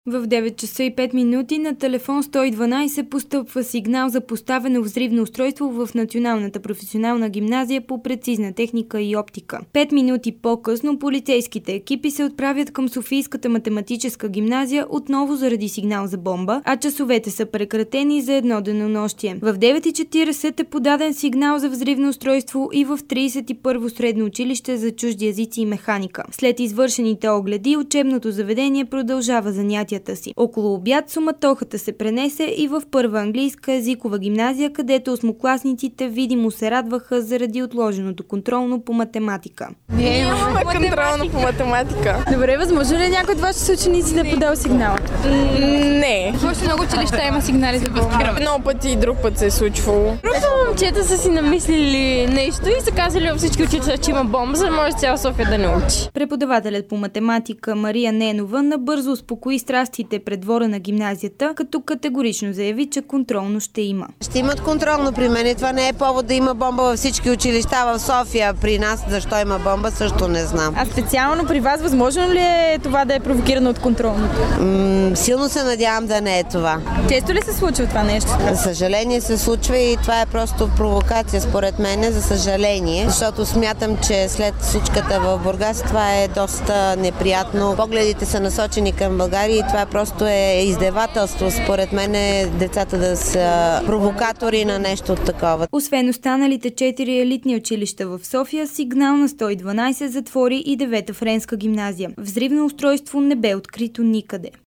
В 9 часа и 5 минути на телефон 112 постъпва сигнал за поставено взривно устройство в Националната професионална гимназия по прецизна техника и оптика. 5 минути по-късно полицейските екипи се отправят към Софийската математическа гимназия отново заради сигнал за бомба, а часовете са прекратени за едно денонощие. В 9:40 е подаден сигнал за взривно устройство и в 31-во средно училище за чужди езици и механика. След извършените огледи, учебното заведение продължава занятията си. Около обяд суматохата се пренесе и в първа английска езикова гимназия, където осмокласниците видимо се радваха заради отложеното контролно по математика. Ние имаме контролно по математика. Добре, възможно ли някой от вашите ученици да е подал сигнал? Не. Още много училища има сигнали за бомба. Много пъти и друг път се е случвало. Просто момчета са си намислили нещо и са казали във всички училища, че има бомба, за да може цяла София да не учи. Преподавателят по математика Мария Ненова набързо успокои страстите пред двора на гимназията, като категорично заяви, че контролно ще има. Ще имат контролно при мен и това не е повод да има бомба във всички училища в София. При нас защо има бомба също не знам. А специално при вас възможно ли е това да е провокирано от контролното? Силно се надявам да не е това. Често ли се случва това нещо? За съжаление се случва и това е просто провокация според мен, за съжаление, защото смятам, че след случката в Бургас това е доста неприятно. Погледите са насочени към България и това просто е издевателство. Според мен децата да са провокатори на нещо такова. Освен останалите 4 елитни училища в София, сигнал на 112 затвори и 9-та френска гимназия. Взривно устройство не бе открито никъде.